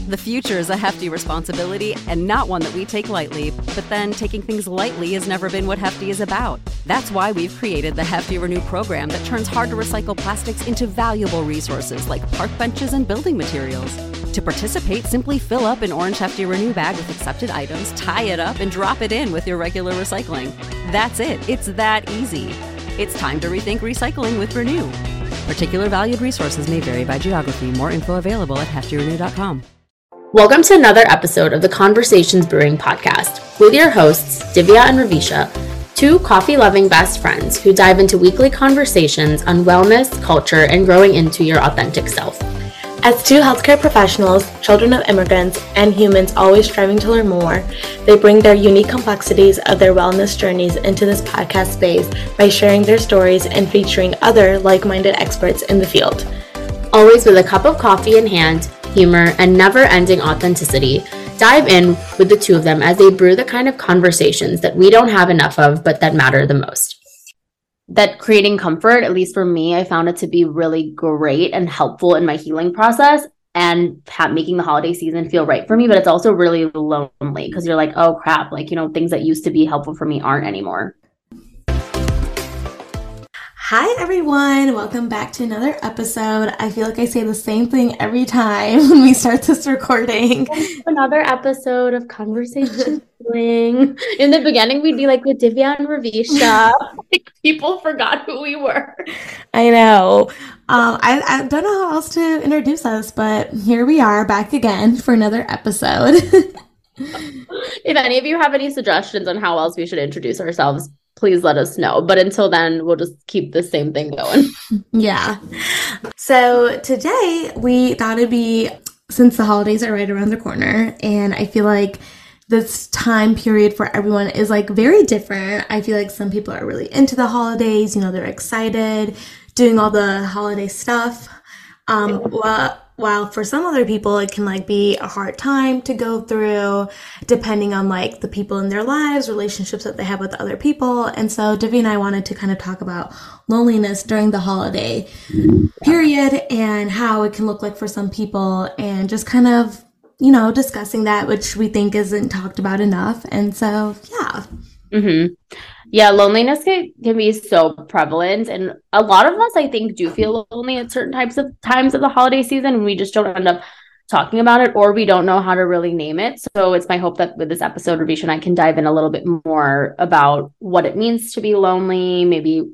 The future is a hefty responsibility and not one that we take lightly, but then taking things lightly has never been what Hefty is about. That's why we've created the Hefty Renew program that turns hard-to-recycle plastics into valuable resources like park benches and building materials. To participate, simply fill up an orange Hefty Renew bag with accepted items, tie it up, and drop it in with your regular recycling. That's it. It's that easy. It's time to rethink recycling with Renew. Particular valued resources may vary by geography. More info available at heftyrenew.com. Welcome to another episode of the Conversations Brewing Podcast with your hosts, Divya and Ravisha, two coffee-loving best friends who dive into weekly conversations on wellness, culture, and growing into your authentic self. As two healthcare professionals, children of immigrants, and humans always striving to learn more, they bring their unique complexities of their wellness journeys into this podcast space by sharing their stories and featuring other like-minded experts in the field. Always with a cup of coffee in hand, humor, and never-ending authenticity, dive in with the two of them as they brew the kind of conversations that we don't have enough of, but that matter the most. That creating comfort, at least for me, I found it to be really great and helpful in my healing process and making the holiday season feel right for me. But it's also really lonely because you're like, oh crap, things that used to be helpful for me aren't anymore. Hi everyone, welcome back to another episode. I feel like I say the same thing every time when we start this recording. Another episode of Conversation Brewing. In the beginning, we'd be like with Divya and Ravisha. People forgot who we were. I know. I don't know how else to introduce us, but here we are back again for another episode. If any of you have any suggestions on how else we should introduce ourselves, please let us know. But until then, we'll just keep the same thing going. Yeah. So today we thought it'd be, since the holidays are right around the corner, and I feel like this time period for everyone is very different. I feel like some people are really into the holidays, they're excited, doing all the holiday stuff. While for some other people, it can be a hard time to go through, depending on the people in their lives, relationships that they have with other people. And so Divya and I wanted to kind of talk about loneliness during the holiday period and how it can look like for some people, and just kind of, discussing that, which we think isn't talked about enough. And so, yeah. Mm-hmm. Yeah, loneliness can be so prevalent, and a lot of us, I think, do feel lonely at certain times of the holiday season, and we just don't end up talking about it, or we don't know how to really name it. So it's my hope that with this episode, Ravisha and I can dive in a little bit more about what it means to be lonely. Maybe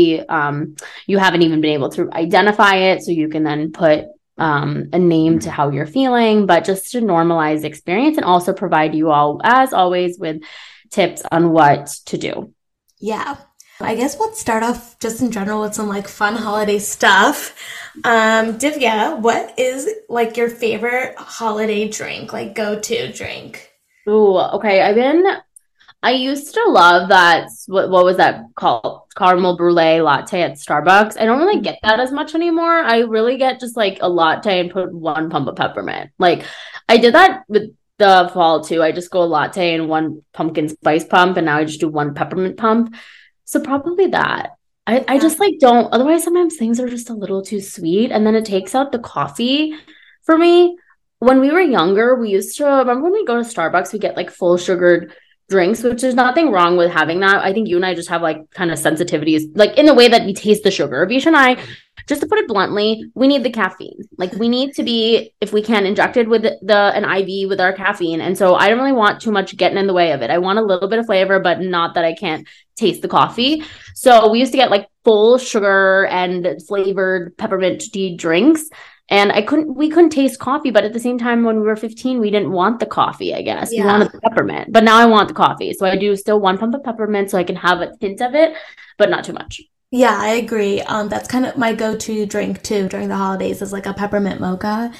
you haven't even been able to identify it, so you can then put a name to how you're feeling, but just to normalize the experience and also provide you all, as always, with tips on what to do. Yeah. I guess we'll start off just in general with some fun holiday stuff. Divya, what is your favorite holiday drink, go-to drink? Ooh, okay. I used to love that, what was that called? Caramel brulee latte at Starbucks. I don't really get that as much anymore. I really get just a latte and put one pump of peppermint. I did that with the fall too. I just go latte and one pumpkin spice pump, and now I just do one peppermint pump. So probably that. I just don't, otherwise sometimes things are just a little too sweet, and then it takes out the coffee for me. When we were younger, we used to, remember when we go to Starbucks, we get full sugared drinks, which is nothing wrong with having that. I think you and I just have kind of sensitivities, in the way that we taste the sugar. Avisha and I, just to put it bluntly, we need the caffeine. We need to be, if we can, injected with an IV with our caffeine. And so I don't really want too much getting in the way of it. I want a little bit of flavor, but not that I can't taste the coffee. So we used to get full sugar and flavored peppermint tea drinks. And we couldn't taste coffee, but at the same time, when we were 15, we didn't want the coffee, I guess. Yeah. We wanted the peppermint, but now I want the coffee. So I do still one pump of peppermint so I can have a hint of it, but not too much. Yeah, I agree. That's kind of my go-to drink too during the holidays, is a peppermint mocha.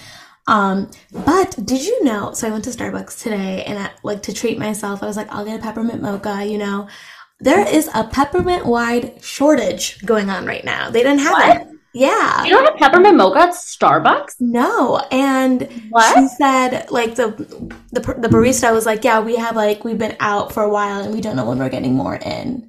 But did you know, so I went to Starbucks today, and to treat myself, I was I'll get a peppermint mocha, There is a peppermint wide shortage going on right now. They didn't have it. Yeah. You don't have peppermint mocha at Starbucks? No. And she said, the barista was yeah, we have we've been out for a while and we don't know when we're getting more in.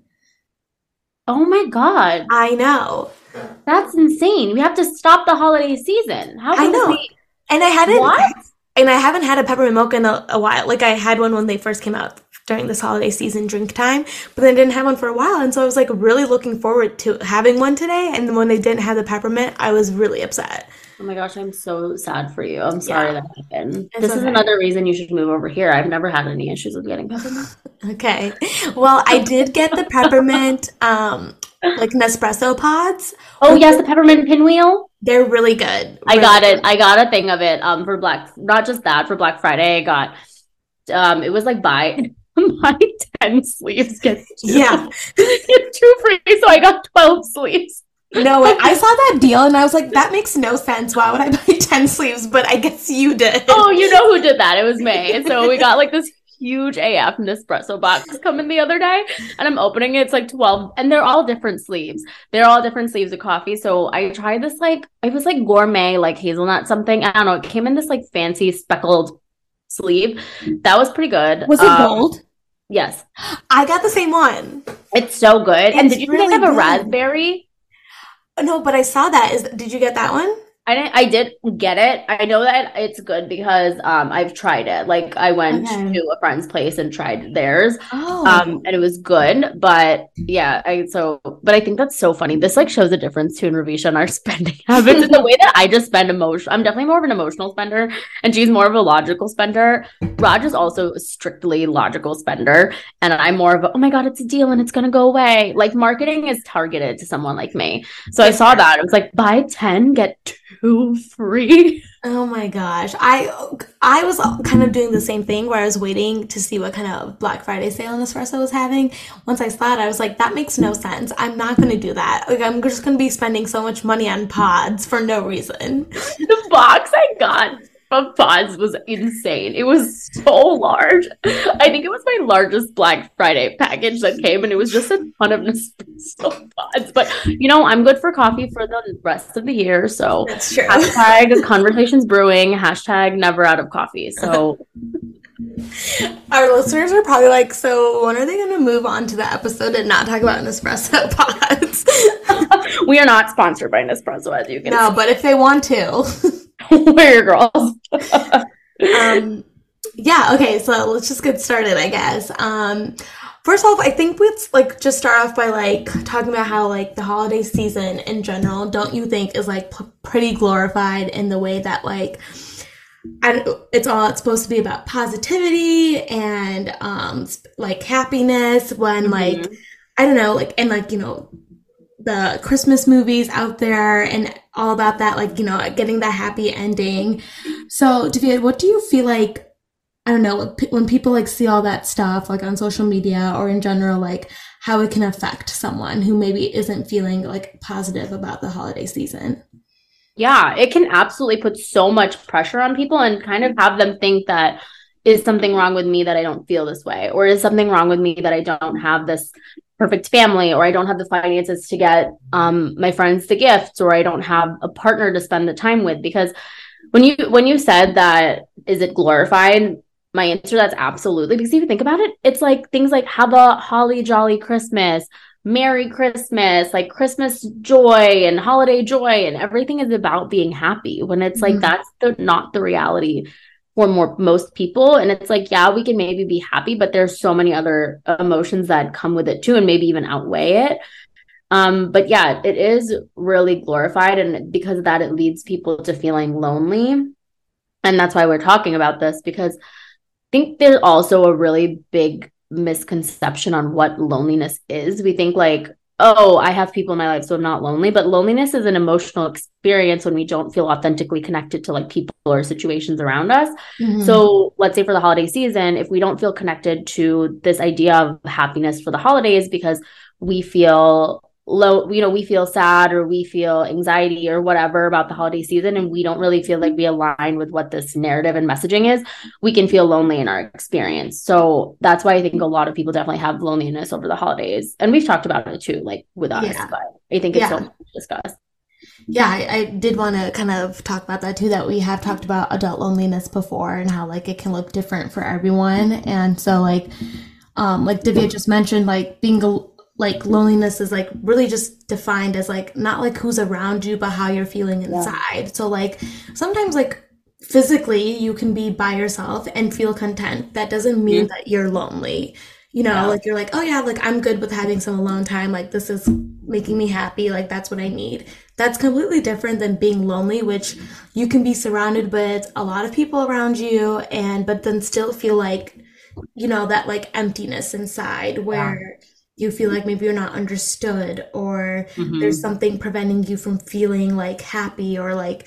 Oh my God. I know. That's insane. We have to stop the holiday season. How I know. And I hadn't. What? And I haven't had a peppermint mocha in a while. Like, I had one when they first came out during this holiday season drink time, but then I didn't have one for a while. And so I was like really looking forward to having one today. And then when they didn't have the peppermint, I was really upset. Oh my gosh, I'm so sad for you. I'm sorry that happened. It's This is okay. another reason you should move over here. I've never had any issues with getting peppermint. Okay. Well, I did get the peppermint, like Nespresso pods. Oh yes, the peppermint pinwheel. They're really good. I got it. I got a thing of it for not just that, for Black Friday. I got it was like buy 10 sleeves get Yeah. get 2 free. So I got 12 sleeves. No, I saw that deal and I was like, that makes no sense. Why would I buy 10 sleeves? But I guess you did. Oh, you know who did that? It was May. So we got like this huge AF Nespresso box coming the other day, and I'm opening it. It's like 12, and they're all different sleeves. They're all different sleeves of coffee. So I tried this, like, it was like gourmet, like hazelnut something. I don't know. It came in this like fancy speckled sleeve. That was pretty good. Was it gold? Yes. I got the same one. It's so good. And It's did you really have a good. raspberry? No, but I saw that. Did you get that one? I did get it. I know that it's good because I've tried it. Like, I went Okay. to a friend's place and tried theirs. Oh. And it was good. But yeah, but I think that's so funny. This like shows a difference too in Ravisha and our spending habits. And the way that I just spend I'm definitely more of an emotional spender, and she's more of a logical spender. Raj is also a strictly logical spender, and I'm more of a, oh my God, it's a deal and it's gonna go away. Like, marketing is targeted to someone like me. So I saw that. It was like, buy 10, get 2 free. Oh my gosh. I was kind of doing the same thing where I was waiting to see what kind of Black Friday sale Nespresso was having. Once I saw it, I was like, that makes no sense. I'm not going to do that. Like, I'm just going to be spending so much money on pods for no reason. The box I got of pods was insane. It was so large. I think it was my largest Black Friday package that came, and it was just a ton of Nespresso pods. But I'm good for coffee for the rest of the year. So That's true. hashtag conversations brewing, hashtag never out of coffee. So Our listeners are probably like, so when are they going to move on to the episode and not talk about Nespresso pods? we are not sponsored by Nespresso, as you can No, but if they want to. see. We're your girls. Yeah, okay, so let's just get started, I guess. First off, I think let's like just start off by like talking about how like the holiday season in general, don't you think, is like pretty glorified in the way that like it's supposed to be about positivity and like happiness when like I don't know, like, and like, the Christmas movies out there and all about that, like, getting that happy ending. So, Divya, what do you feel like, I don't know, when people like see all that stuff like on social media or in general, like how it can affect someone who maybe isn't feeling like positive about the holiday season? Yeah, it can absolutely put so much pressure on people and kind of have them think that, is something wrong with me that I don't feel this way? Or is something wrong with me that I don't have this perfect family, or I don't have the finances to get my friends the gifts, or I don't have a partner to spend the time with? Because when you said that, is it glorified? My answer, that's absolutely. Because if you think about it, it's like things like have a holly jolly Christmas, Merry Christmas, like Christmas joy and holiday joy, and everything is about being happy, when it's like that's not the reality for most people. And it's like, yeah, we can maybe be happy, but there's so many other emotions that come with it too, and maybe even outweigh it. But yeah, it is really glorified, and because of that, it leads people to feeling lonely. And that's why we're talking about this, because I think there's also a really big misconception on what loneliness is. We think like, oh, I have people in my life, so I'm not lonely. But loneliness is an emotional experience when we don't feel authentically connected to like people or situations around us. So let's say for the holiday season, if we don't feel connected to this idea of happiness for the holidays because we feel low, we feel sad, or we feel anxiety or whatever about the holiday season, and we don't really feel like we align with what this narrative and messaging is, we can feel lonely in our experience. So that's why I think a lot of people definitely have loneliness over the holidays, and we've talked about it too, like with us. But I think it's so much to discuss. Yeah, I did want to kind of talk about that too, that we have talked about adult loneliness before and how like it can look different for everyone. And so like Divya just mentioned, like like loneliness is like really just defined as like not like who's around you, but how you're feeling inside. So like sometimes like physically you can be by yourself and feel content. That doesn't mean that you're lonely. Yeah. Like you're like, oh yeah, like I'm good with having some alone time. Like this is making me happy. Like that's what I need. That's completely different than being lonely, which you can be surrounded with a lot of people around you but then still feel like, that like emptiness inside where you feel like maybe you're not understood or there's something preventing you from feeling like happy or like,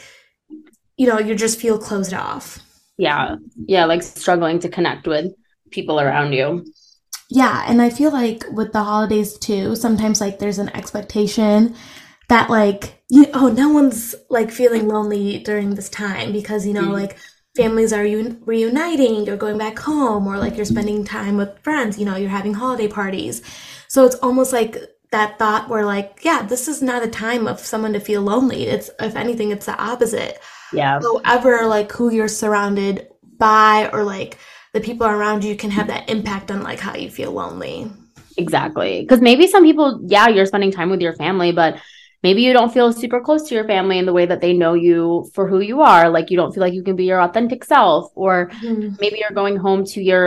you just feel closed off. Yeah. Yeah. Like struggling to connect with people around you. Yeah. And I feel like with the holidays too, sometimes like there's an expectation that like, no one's like feeling lonely during this time because, like families are reuniting, you're going back home, or like you're spending time with friends, you're having holiday parties. So it's almost like that thought where like, yeah, this is not a time of someone to feel lonely. It's, if anything, it's the opposite. Yeah. However, like who you're surrounded by or like the people around you can have that impact on like how you feel lonely. Exactly. Because maybe some people, yeah, you're spending time with your family, but maybe you don't feel super close to your family in the way that they know you for who you are. Like you don't feel like you can be your authentic self, or maybe you're going home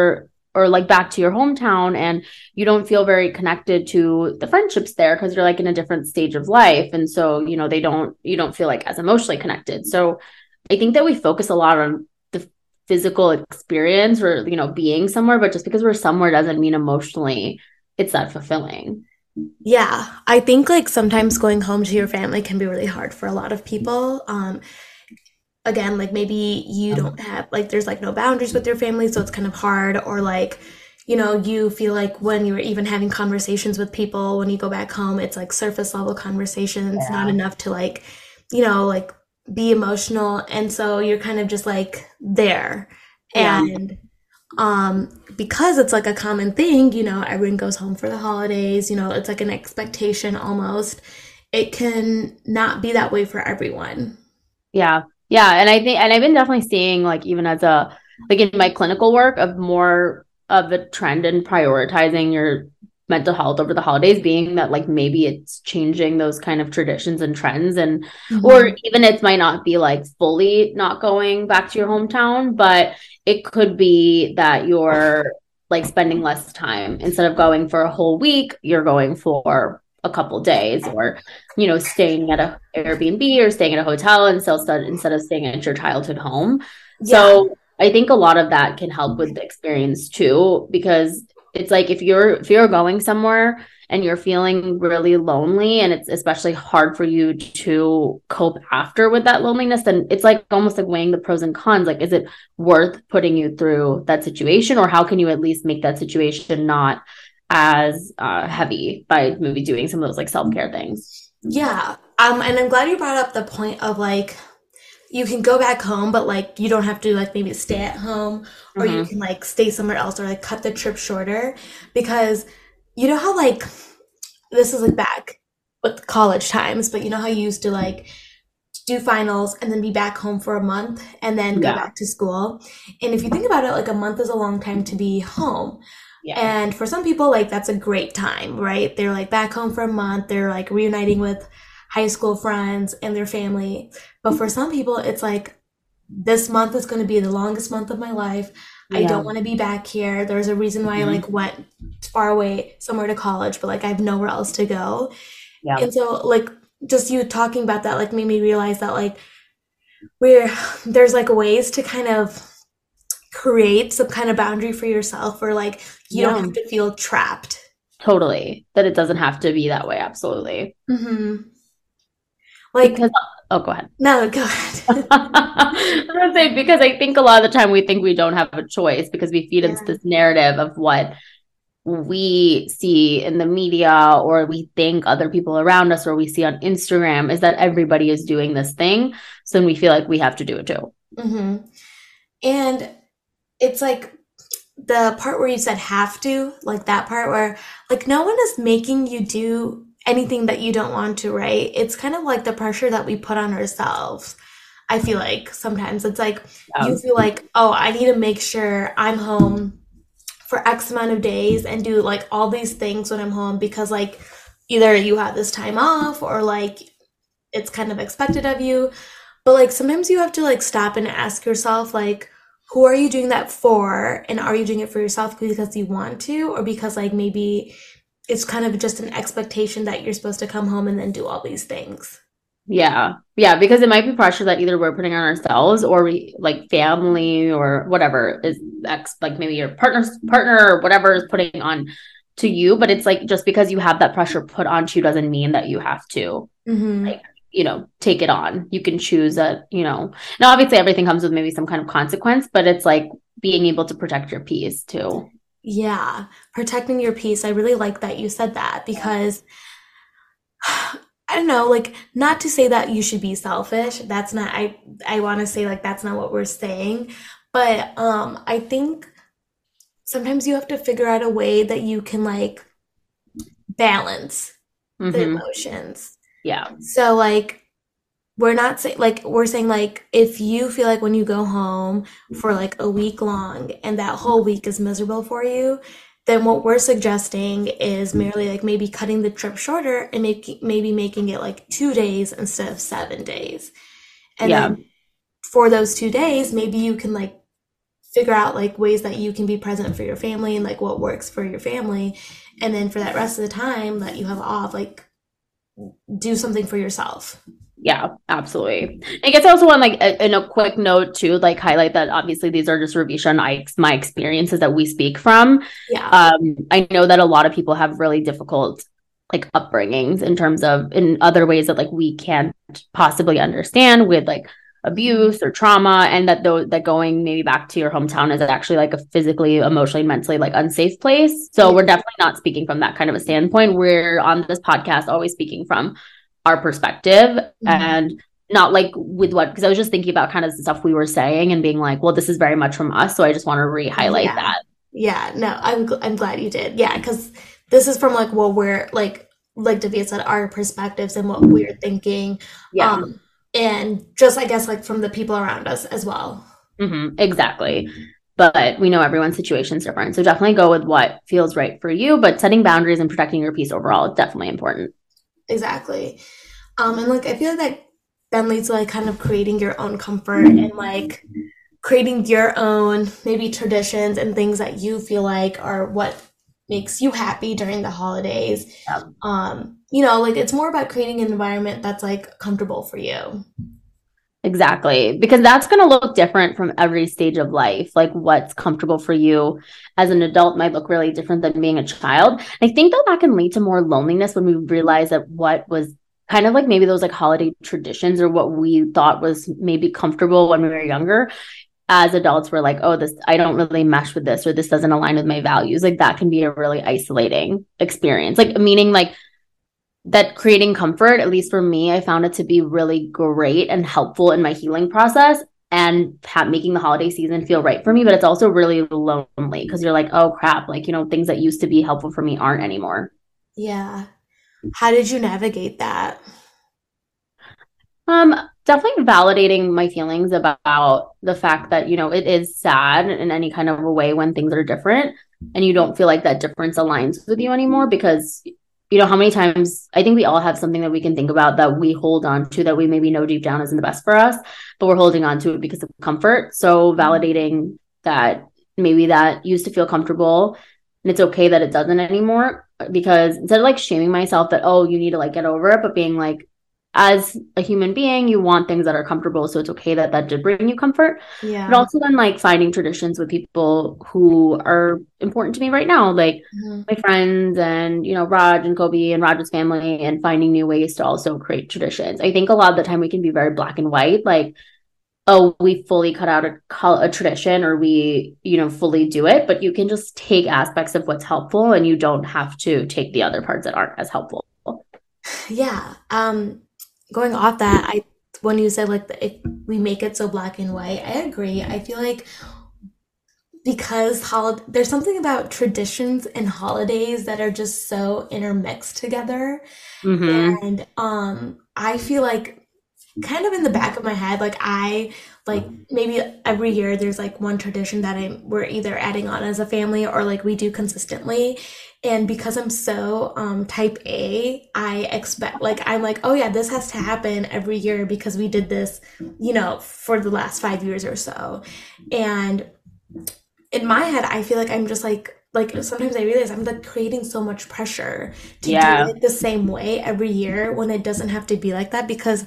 back to your hometown and you don't feel very connected to the friendships there because you're like in a different stage of life. And so, you don't feel like as emotionally connected. So I think that we focus a lot on the physical experience or, being somewhere, but just because we're somewhere doesn't mean emotionally it's that fulfilling. Yeah, I think like sometimes going home to your family can be really hard for a lot of people. Again, like maybe you don't have like there's like no boundaries with your family, so it's kind of hard, or like you feel like when you're even having conversations with people when you go back home, it's like surface level conversations, not enough to like like be emotional, and so you're kind of just like there. And because it's like a common thing, everyone goes home for the holidays, it's like an expectation almost. It can not be that way for everyone. Yeah. Yeah. And I've been definitely seeing like, even as in my clinical work, of more of a trend in prioritizing your mental health over the holidays, being that like maybe it's changing those kind of traditions and trends, and or even it might not be like fully not going back to your hometown, but it could be that you're like spending less time. Instead of going for a whole week, you're going for a couple days, or staying at a Airbnb or staying at a hotel instead of staying at your childhood home. So I think a lot of that can help with the experience too, because it's like if you're going somewhere and you're feeling really lonely, and it's especially hard for you to cope after with that loneliness, then it's like almost like weighing the pros and cons. Like, is it worth putting you through that situation, or how can you at least make that situation not as heavy by maybe doing some of those like self-care things? Yeah. And I'm glad you brought up the point of like, you can go back home, but like you don't have to like maybe stay at home, or you can like stay somewhere else, or like cut the trip shorter, because how like this is like back with college times, but how you used to like do finals and then be back home for a month and then go back to school. And if you think about it, like a month is a long time to be home. Yeah. And for some people, like that's a great time, right? They're like back home for a month, they're like reuniting with high school friends and their family. But for some people, it's like, this month is going to be the longest month of my life. I don't want to be back here. There's a reason why I like went far away somewhere to college, but like I have nowhere else to go. Yeah. And so like just you talking about that like made me realize that like there's like ways to kind of create some kind of boundary for yourself, where like you don't have to feel trapped. Totally. That it doesn't have to be that way. Absolutely. Like, go ahead. No, go ahead. I was gonna say, because I think a lot of the time we think we don't have a choice because we feed into this narrative of what we see in the media, or we think other people around us, or we see on Instagram, is that everybody is doing this thing. So then we feel like we have to do it too. And it's like the part where you said have to, like that part where like no one is making you do anything that you don't want to, right? It's kind of like the pressure that we put on ourselves. I feel like sometimes it's like you feel like, oh, I need to make sure I'm home for X amount of days and do like all these things when I'm home, because like either you have this time off or like it's kind of expected of you. But like sometimes you have to like stop and ask yourself like who are you doing that for? And are you doing it for yourself because you want to, or because like maybe it's kind of just an expectation that you're supposed to come home and then do all these things? Yeah. Yeah. Because it might be pressure that either we're putting on ourselves or we like family or whatever is like maybe your partner or whatever is putting on to you. But it's like just because you have that pressure put onto you doesn't mean that you have to like, take it on. You can choose that, now obviously everything comes with maybe some kind of consequence, but it's like being able to protect your peace too. Yeah. Protecting your peace. I really like that you said that because I don't know, like not to say that you should be selfish. That's not I want to say like that's not what we're saying. But I think sometimes you have to figure out a way that you can like balance the emotions. Yeah. So like we're not saying like we're saying like if you feel like when you go home for like a week long and that whole week is miserable for you, then what we're suggesting is merely like maybe cutting the trip shorter and maybe making it like 2 days instead of 7 days. And then for those 2 days, maybe you can like figure out like ways that you can be present for your family and like what works for your family. And then for that rest of the time that you have off, like do something for yourself. Yeah, absolutely. I guess I also want like in a quick note to like highlight that obviously these are just Ravisha and my experiences that we speak from. Yeah. I know that a lot of people have really difficult like upbringings in terms of in other ways that like we can't possibly understand with like abuse or trauma, and that going maybe back to your hometown is actually like a physically, emotionally, mentally like unsafe place. So we're definitely not speaking from that kind of a standpoint. We're on this podcast always speaking from our perspective and not like with what, because I was just thinking about kind of the stuff we were saying and being like, well, this is very much from us. So I just want to re-highlight that. Yeah, no, I'm glad you did. Yeah, because this is from like what we're like Davia said, our perspectives and what we're thinking. Yeah. And just I guess like from the people around us as well. Exactly. But we know everyone's situation is different. So definitely go with what feels right for you, but setting boundaries and protecting your peace overall is definitely important. Exactly. And like I feel like that then leads to like kind of creating your own comfort and like creating your own maybe traditions and things that you feel like are what makes you happy during the holidays. Like it's more about creating an environment that's like comfortable for you. Exactly. Because that's going to look different from every stage of life. Like what's comfortable for you as an adult might look really different than being a child. I think that can lead to more loneliness when we realize that what was kind of like maybe those like holiday traditions or what we thought was maybe comfortable when we were younger. As adults, we're like, oh, this, I don't really mesh with this, or this doesn't align with my values. Like that can be a really isolating experience. Like meaning like that creating comfort, at least for me, I found it to be really great and helpful in my healing process and making the holiday season feel right for me. But it's also really lonely because you're like, oh crap, like, things that used to be helpful for me aren't anymore. Yeah. How did you navigate that? Definitely validating my feelings about the fact that, it is sad in any kind of a way when things are different and you don't feel like that difference aligns with you anymore because how many times I think we all have something that we can think about that we hold on to that we maybe know deep down isn't the best for us, but we're holding on to it because of comfort. So validating that maybe that used to feel comfortable and it's okay that it doesn't anymore, because instead of like shaming myself that, oh, you need to like get over it, but being like, as a human being, you want things that are comfortable. So it's okay that did bring you comfort. Yeah. But also then like finding traditions with people who are important to me right now, like my friends and, Raj and Kobe and Raj's family, and finding new ways to also create traditions. I think a lot of the time we can be very black and white, like, oh, we fully cut out a tradition or we, fully do it. But you can just take aspects of what's helpful and you don't have to take the other parts that aren't as helpful. Yeah. Going off that, when you said like if we make it so black and white, I agree. I feel like because there's something about traditions and holidays that are just so intermixed together, and I feel like kind of in the back of my head, like I like maybe every year there's like one tradition that we're either adding on as a family or like we do consistently. And because I'm so type A, I expect like I'm like, oh yeah, this has to happen every year because we did this, for the last 5 years or so. And in my head, I feel like I'm just like sometimes I realize I'm like creating so much pressure to do it the same way every year when it doesn't have to be like that because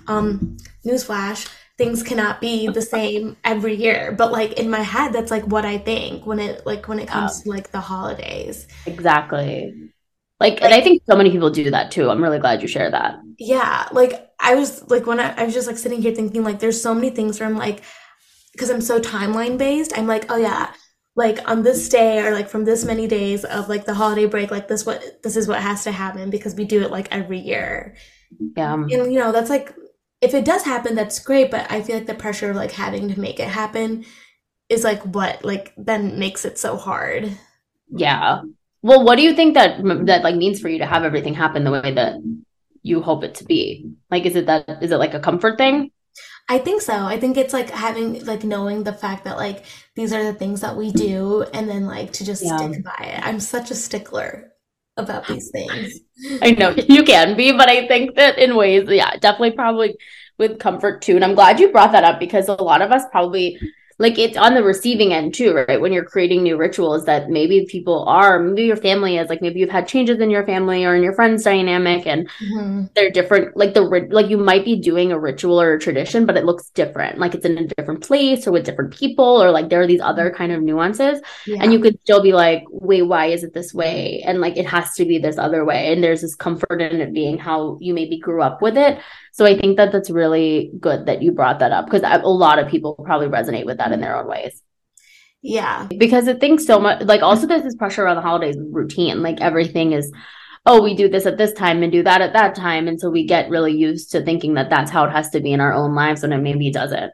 newsflash, things cannot be the same every year. But like in my head, that's like what I think when it comes to like the holidays. Exactly. Like, and I think so many people do that too. I'm really glad you shared that. Yeah. Like I was like when I was just like sitting here thinking like there's so many things where I'm like, because I'm so timeline based, I'm like, oh yeah, like on this day or like from this many days of like the holiday break, like this is what has to happen because we do it like every year. Yeah. And that's like if it does happen, that's great, but I feel like the pressure of like having to make it happen is like what like then makes it so hard. Yeah. Well, what do you think that like means for you to have everything happen the way that you hope it to be? Like, is it like a comfort thing? I think so. I think it's like having like knowing the fact that like these are the things that we do and then like to just stick by it. I'm such a stickler about these things. I know you can be, but I think that in ways, definitely probably with comfort too. And I'm glad you brought that up because a lot of us probably like it's on the receiving end too, right? When you're creating new rituals that maybe maybe your family is like, maybe you've had changes in your family or in your friends dynamic and they're different. Like like you might be doing a ritual or a tradition, but it looks different. Like it's in a different place or with different people, or like there are these other kind of nuances and you could still be like, wait, why is it this way? And like, it has to be this other way. And there's this comfort in it being how you maybe grew up with it. So I think that that's really good that you brought that up because a lot of people probably resonate with that in their own ways. Yeah. Because it thinks so much, like also there's this pressure around the holidays routine, like everything is, oh, we do this at this time and do that at that time. And so we get really used to thinking that that's how it has to be in our own lives when it maybe doesn't.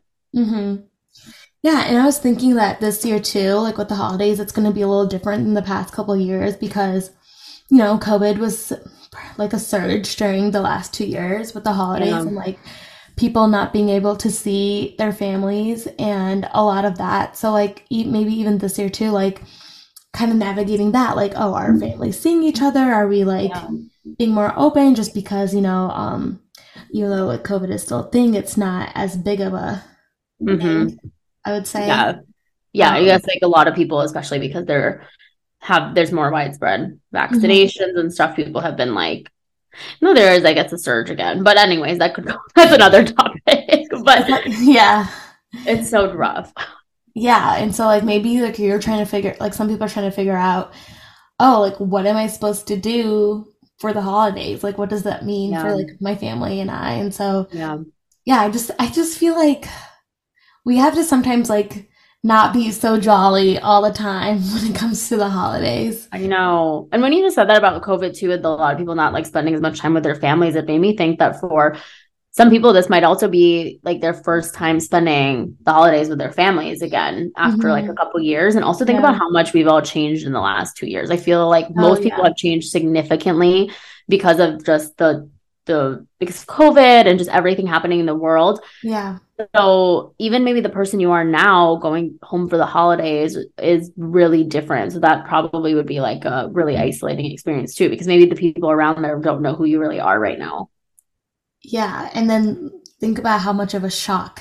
Yeah. And I was thinking that this year too, like with the holidays, it's going to be a little different than the past couple of years because, COVID was like a surge during the last 2 years with the holidays and like people not being able to see their families and a lot of that. So like maybe even this year too, like kind of navigating that, like, oh, are families seeing each other? Are we like being more open just because, even though like COVID is still a thing, it's not as big of a thing, I would say. Yeah. I guess like a lot of people, especially because there's more widespread vaccinations and stuff. People have been like, no, there is, I guess, a surge again. But anyways, that's another topic. But yeah, it's so rough. Yeah. And so like maybe like you're trying to figure, like some people are trying to figure out, oh, like what am I supposed to do for the holidays? Like what does that mean for like my family and I? And so I just feel like we have to sometimes like not be so jolly all the time when it comes to the holidays. I know. And when you just said that about COVID too, with a lot of people not like spending as much time with their families, it made me think that for some people, this might also be like their first time spending the holidays with their families again after like a couple years. And also think about how much we've all changed in the last 2 years. I feel like most people have changed significantly because of just because of COVID and just everything happening in the world. Yeah. So even maybe the person you are now going home for the holidays is really different. So that probably would be like a really isolating experience too, because maybe the people around there don't know who you really are right now. Yeah. And then think about how much of a shock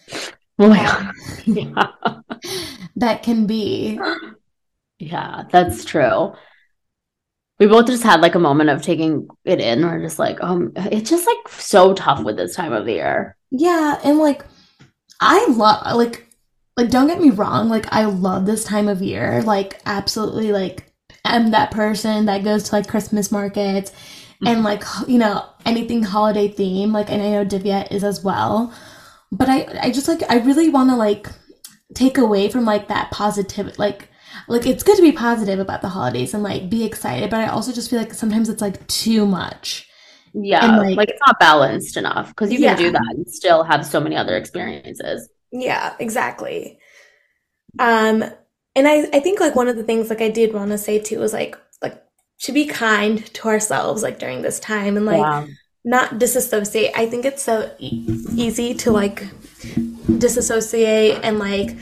that can be. Yeah, that's true. We both just had like a moment of taking it in. We're just like, it's just like so tough with this time of the year. Yeah. And like, I love, like, don't get me wrong. Like, I love this time of year. Like, absolutely, like, I'm that person that goes to like Christmas markets and like, anything holiday theme. Like, and I know Divya is as well. But I just like, I really want to like take away from like that positivity, like it's good to be positive about the holidays and like be excited, but I also just feel like sometimes it's like too much. Yeah, and like it's not balanced enough because you can do that and still have so many other experiences. Yeah, exactly. And I think like one of the things like I did want to say too was like to be kind to ourselves like during this time and like not disassociate. I think it's so easy to like disassociate and like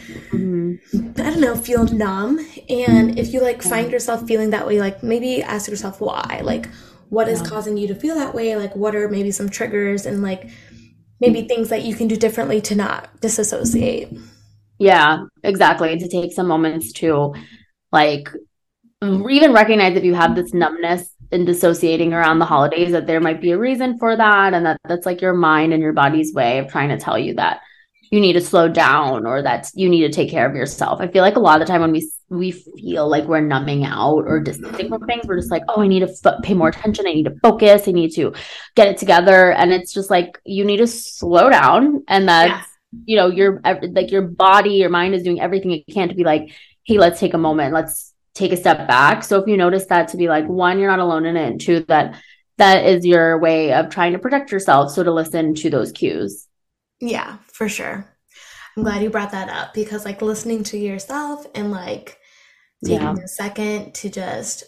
I don't know, feel numb. And if you like find yourself feeling that way, like maybe ask yourself why. Like what is causing you to feel that way? Like what are maybe some triggers and like maybe things that you can do differently to not disassociate. Yeah, exactly. To take some moments to like even recognize if you have this numbness and dissociating around the holidays, that there might be a reason for that, and that's like your mind and your body's way of trying to tell you that you need to slow down or that you need to take care of yourself. I feel like a lot of the time when we feel like we're numbing out or distancing from things, we're just like, oh, I need to pay more attention. I need to focus. I need to get it together. And it's just like, you need to slow down. And that's, your like your body, your mind is doing everything it can to be like, hey, let's take a moment. Let's take a step back. So if you notice that, to be like, one, you're not alone in it. And two, that is your way of trying to protect yourself. So to listen to those cues. Yeah, for sure. I'm glad you brought that up because like listening to yourself and like taking a second to just,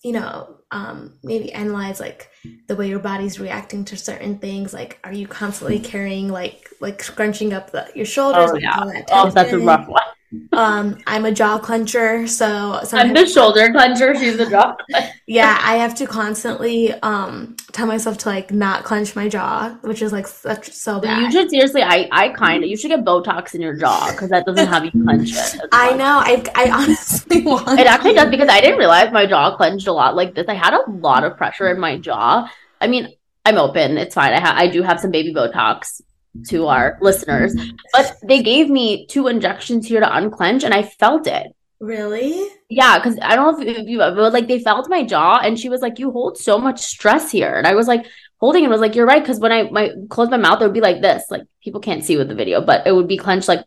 maybe analyze like the way your body's reacting to certain things. Like, are you constantly carrying like scrunching up your shoulders? Oh, yeah. Oh, that's a rough one. I'm a jaw clencher, so I'm the shoulder clencher. She's the jaw clencher. Yeah, I have to constantly tell myself to like not clench my jaw, which is like so bad. You should seriously, you should get Botox in your jaw because that doesn't have you clench it. I know. I honestly want it actually does, because I didn't realize my jaw clenched a lot like this. I had a lot of pressure in my jaw. I mean, I'm open. It's fine. I do have some baby Botox to our listeners, but they gave me 2 injections here to unclench and I felt it. Really? Yeah, because I don't know if you but like they felt my jaw and she was like, you hold so much stress here. And I was like holding it, was like, you're right, because when I close my mouth, it would be like this. Like people can't see with the video, but it would be clenched like.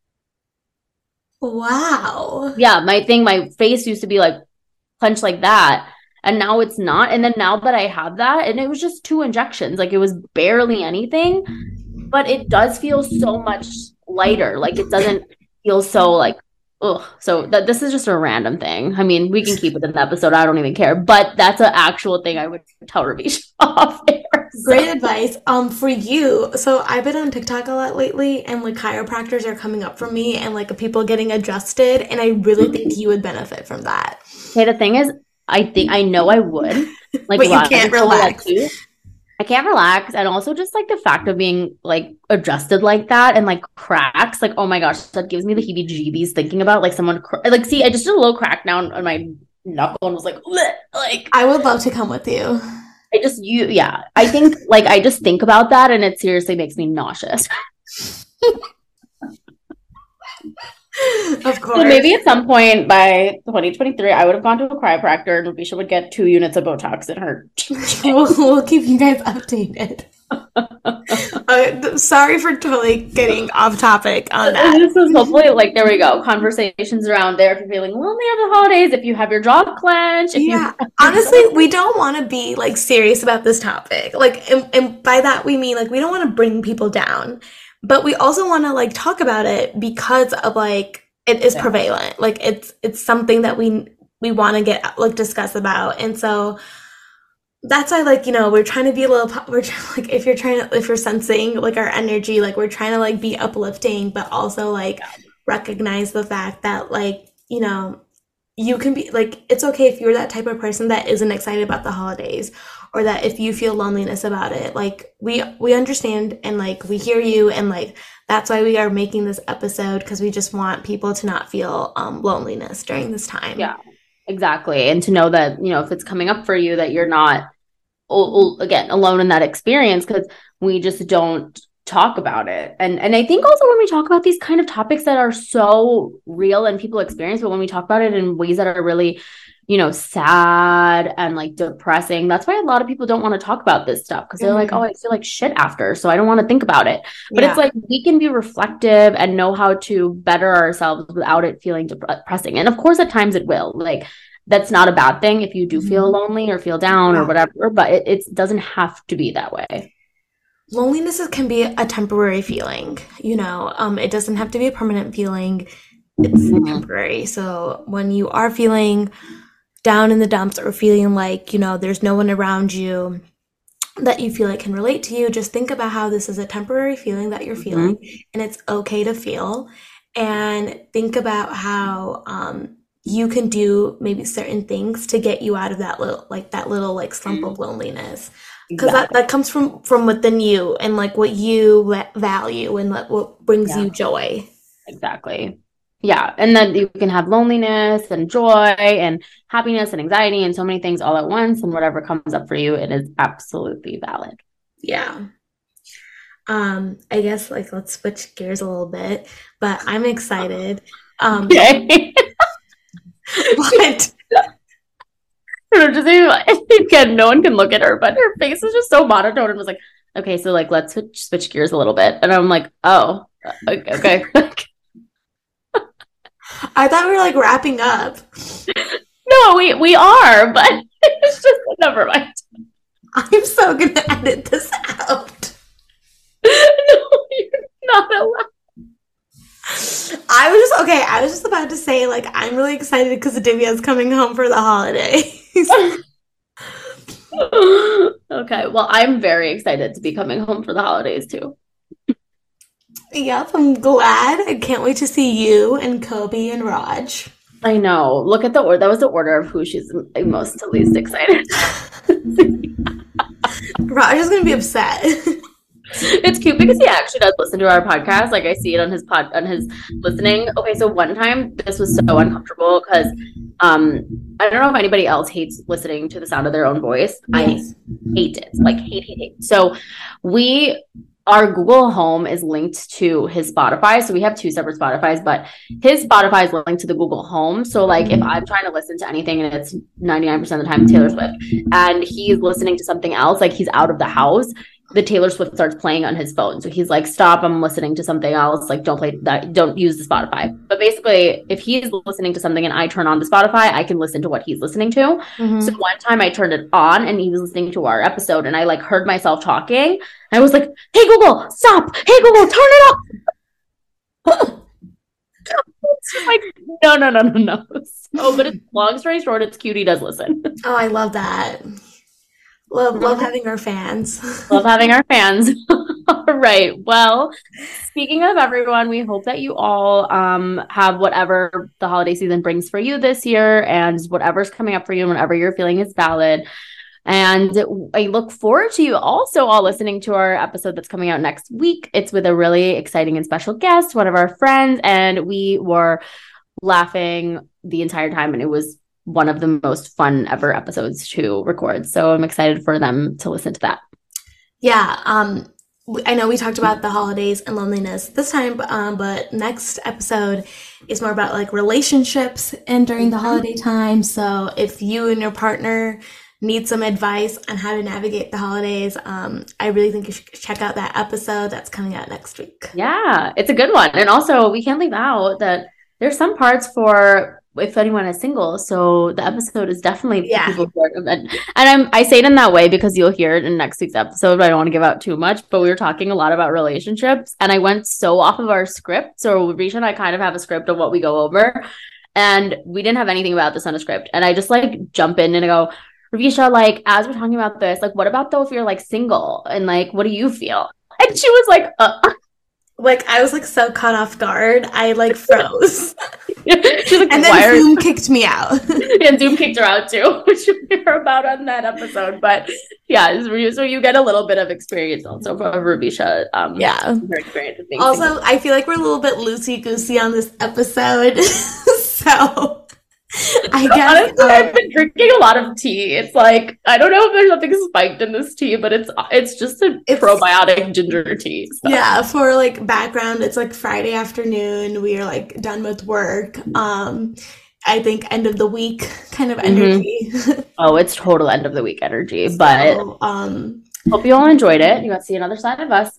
Wow. Yeah, my face used to be like clenched like that. And now it's not. And then now that I have that, and it was just 2 injections, like it was barely anything, but it does feel so much lighter. Like it doesn't feel so like, ugh. So this is just a random thing. I mean, we can keep it in the episode. I don't even care. But that's an actual thing I would tell Ravisha off air. Great advice. For you. So I've been on TikTok a lot lately, and like chiropractors are coming up for me, and like people getting adjusted, and I really think you would benefit from that. Okay, the thing is, I know I would. Like, but you can't relax. I can't relax. And also just like the fact of being like adjusted like that and like cracks, like, oh my gosh, that gives me the heebie-jeebies thinking about like someone, like, see, I just did a little crack down on my knuckle and was like, I would love to come with you. I think like, I just think about that and it seriously makes me nauseous. Of course. So maybe at some point by 2023, I would have gone to a chiropractor and Ravisha would get 2 units of Botox in her. We'll keep you guys updated. Sorry for totally getting off topic on that. This is hopefully like, there we go. Conversations around there. If you're feeling lonely over the holidays, if you have your jaw clenched. Honestly, we don't want to be like serious about this topic. Like, and by that we mean like we don't want to bring people down. But we also want to like talk about it because of like it is prevalent. Like it's something that we want to get like discuss about. And so that's why like, we're trying to be we're like if you're sensing like our energy, like we're trying to like be uplifting, but also like recognize the fact that like, you can be like, it's okay if you're that type of person that isn't excited about the holidays, or that if you feel loneliness about it, like we understand and like we hear you, and like that's why we are making this episode, because we just want people to not feel loneliness during this time. Yeah, exactly. And to know that, if it's coming up for you, that you're not again alone in that experience, because we just don't talk about it. And I think also when we talk about these kind of topics that are so real and people experience, but when we talk about it in ways that are really, sad and like depressing, that's why a lot of people don't want to talk about this stuff, because they're like, oh, I feel like shit after, so I don't want to think about it. But it's like, we can be reflective and know how to better ourselves without it feeling depressing. And of course, at times it will, like, that's not a bad thing if you do feel lonely or feel down or whatever, but it doesn't have to be that way. Loneliness can be a temporary feeling, it doesn't have to be a permanent feeling. It's temporary. So when you are feeling down in the dumps or feeling like, there's no one around you, that you feel like can relate to you, just think about how this is a temporary feeling that you're feeling, and it's okay to feel. And think about how you can do maybe certain things to get you out of that little slump of loneliness, because that comes from within you, and like what you value and what brings you joy. Exactly. Yeah. And then you can have loneliness and joy and happiness and anxiety and so many things all at once, and whatever comes up for you, it is absolutely valid. Yeah. I guess let's switch gears a little bit, but I'm excited. Okay. What? Again, no one can look at her, but her face is just so monotone, and was like, okay, so let's switch gears a little bit. And I'm like, oh, okay. I thought we were wrapping up. No, we are, but it's just never mind. I'm so gonna edit this out. No, you're not allowed. I was just about to say, I'm really excited because Divya's coming home for the holidays. Okay, well, I'm very excited to be coming home for the holidays too. Yep, I'm glad. I can't wait to see you and Kobe and Raj. I know. Look at the order. That was the order of who she's most to least excited. Raj is going to be upset. It's cute because he actually does listen to our podcast. I see it on his listening. Okay, so one time this was so uncomfortable because I don't know if anybody else hates listening to the sound of their own voice. Yes. I hate it. Hate. So our Google Home is linked to his Spotify. So we have two separate Spotifys, but his Spotify is linked to the Google Home. So if I'm trying to listen to anything and it's 99% of the time Taylor Swift, and he's listening to something else, he's out of the house, the Taylor Swift starts playing on his phone. So he's like, stop, I'm listening to something else. Don't play that. Don't use the Spotify. But basically, if he's listening to something and I turn on the Spotify, I can listen to what he's listening to. Mm-hmm. So one time I turned it on and he was listening to our episode, and I heard myself talking. I was like, hey, Google, stop. Hey, Google, turn it off. No. But it's long story short, it's cute. He does listen. Oh, I love that. Love having our fans. Love having our fans. All right. Well, speaking of everyone, we hope that you all have whatever the holiday season brings for you this year, and whatever's coming up for you and whatever you're feeling is valid. And I look forward to you also all listening to our episode that's coming out next week. It's with a really exciting and special guest, one of our friends, and we were laughing the entire time, and it was one of the most fun ever episodes to record. So I'm excited for them to listen to that. Yeah. I know we talked about the holidays and loneliness this time, but next episode is more about relationships and during the holiday time. So if you and your partner need some advice on how to navigate the holidays, I really think you should check out that episode that's coming out next week. Yeah, it's a good one. And also, we can't leave out that there's some parts for if anyone is single. So the episode is definitely for people who are, and I say it in that way because you'll hear it in next week's episode, but I don't want to give out too much. But we were talking a lot about relationships, and I went so off of our script. So Risha and I kind of have a script of what we go over, and we didn't have anything about this on a script. And I just jump in and go, Risha, as we're talking about this, what about though if you're single, and what do you feel? And she was like, I was so caught off guard. I froze. She's like, and then Zoom kicked me out. And Zoom kicked her out too, which we were about on that episode. But yeah, so you get a little bit of experience also from Risha. Her experience with being also single. I feel like we're a little bit loosey-goosey on this episode. So I guess honestly, I've been drinking a lot of tea. It's I don't know if there's something spiked in this tea, but it's just a probiotic ginger tea. So. Yeah, for background, it's Friday afternoon. We are done with work. I think end of the week kind of energy. Oh, it's total end of the week energy. But hope you all enjoyed it. You got to see another side of us.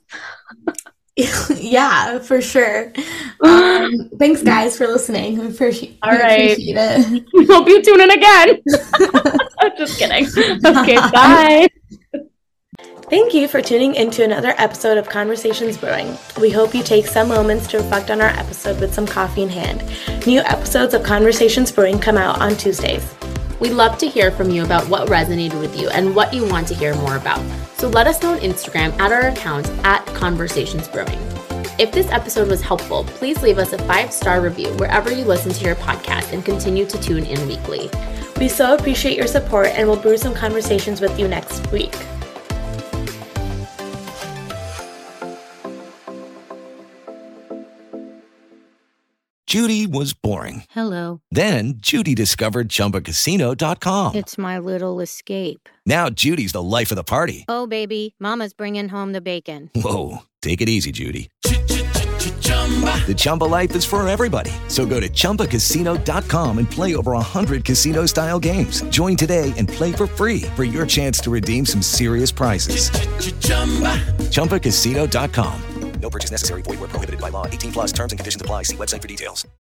Yeah, for sure. Thanks, guys, for listening. We appreciate it. We hope you tune in again. Just kidding. Okay, bye. Thank you for tuning into another episode of Conversations Brewing. We hope you take some moments to reflect on our episode with some coffee in hand. New episodes of Conversations Brewing come out on Tuesdays. We'd love to hear from you about what resonated with you and what you want to hear more about. So So let us know on Instagram at our account @ConversationsBrewing. If this episode was helpful, please leave us a 5-star review wherever you listen to your podcast and continue to tune in weekly. We so appreciate your support, and we'll brew some conversations with you next week. Judy was boring. Hello. Then Judy discovered ChumbaCasino.com. It's my little escape. Now Judy's the life of the party. Oh, baby, mama's bringing home the bacon. Whoa, take it easy, Judy. The Chumba life is for everybody. So go to ChumbaCasino.com and play over 100 casino-style games. Join today and play for free for your chance to redeem some serious prizes. ChumbaCasino.com. No purchase necessary. Void where prohibited by law. 18+ terms and conditions apply. See website for details.